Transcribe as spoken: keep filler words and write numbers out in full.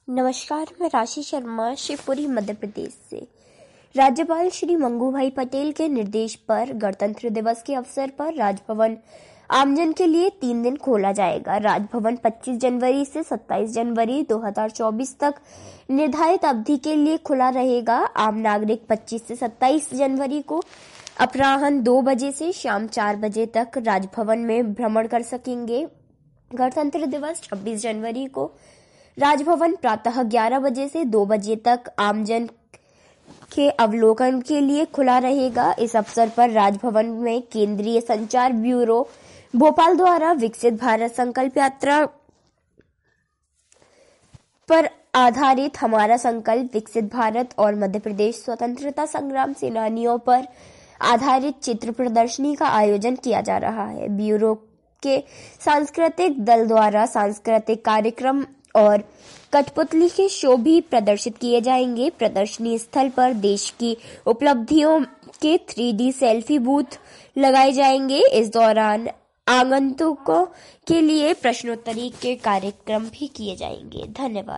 नमस्कार, मैं राशि शर्मा शिवपुरी मध्य प्रदेश से। राज्यपाल श्री मंगू भाई पटेल के निर्देश पर गणतंत्र दिवस के अवसर पर राजभवन आमजन के लिए तीन दिन खोला जाएगा। राजभवन पच्चीस जनवरी से सत्ताईस जनवरी दो हज़ार चौबीस तक निर्धारित अवधि के लिए खुला रहेगा। आम नागरिक पच्चीस से सत्ताईस जनवरी को अपराह्न दो बजे से शाम चार बजे तक राजभवन में भ्रमण कर सकेंगे। गणतंत्र दिवस छब्बीस जनवरी को राजभवन प्रातः ग्यारह बजे से दो बजे तक आमजन के अवलोकन के लिए खुला रहेगा। इस अवसर पर राजभवन में केंद्रीय संचार ब्यूरो भोपाल द्वारा विकसित भारत संकल्प यात्रा पर आधारित हमारा संकल्प विकसित भारत और मध्य प्रदेश स्वतंत्रता संग्राम सेनानियों पर आधारित चित्र प्रदर्शनी का आयोजन किया जा रहा है। ब्यूरो के सांस्कृतिक दल द्वारा सांस्कृतिक कार्यक्रम और कठपुतली के शो भी प्रदर्शित किए जाएंगे। प्रदर्शनी स्थल पर देश की उपलब्धियों के थ्री डी सेल्फी बूथ लगाए जाएंगे। इस दौरान आगंतुकों के लिए प्रश्नोत्तरी के कार्यक्रम भी किए जाएंगे। धन्यवाद।